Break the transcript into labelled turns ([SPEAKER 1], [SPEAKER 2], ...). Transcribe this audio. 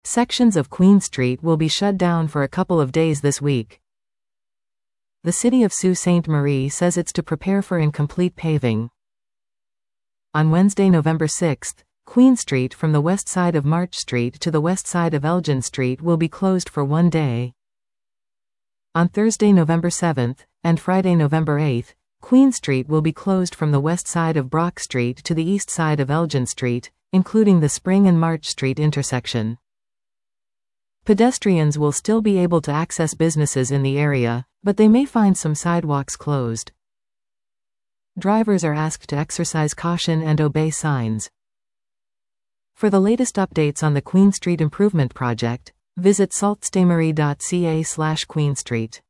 [SPEAKER 1] Sections of Queen Street will be shut down for a couple of days this week. The City of Sault Ste. Marie says it's to prepare for incomplete paving. On Wednesday, November 6, Queen Street from the west side of March Street to the west side of Elgin Street will be closed for one day. On Thursday, November 7, and Friday, November 8, Queen Street will be closed from the west side of Brock Street to the east side of Elgin Street, including the Spring and March Street intersection. Pedestrians will still be able to access businesses in the area, but they may find some sidewalks closed. Drivers are asked to exercise caution and obey signs. For the latest updates on the Queen Street Improvement Project, visit saultestemarie.ca/Queen Street.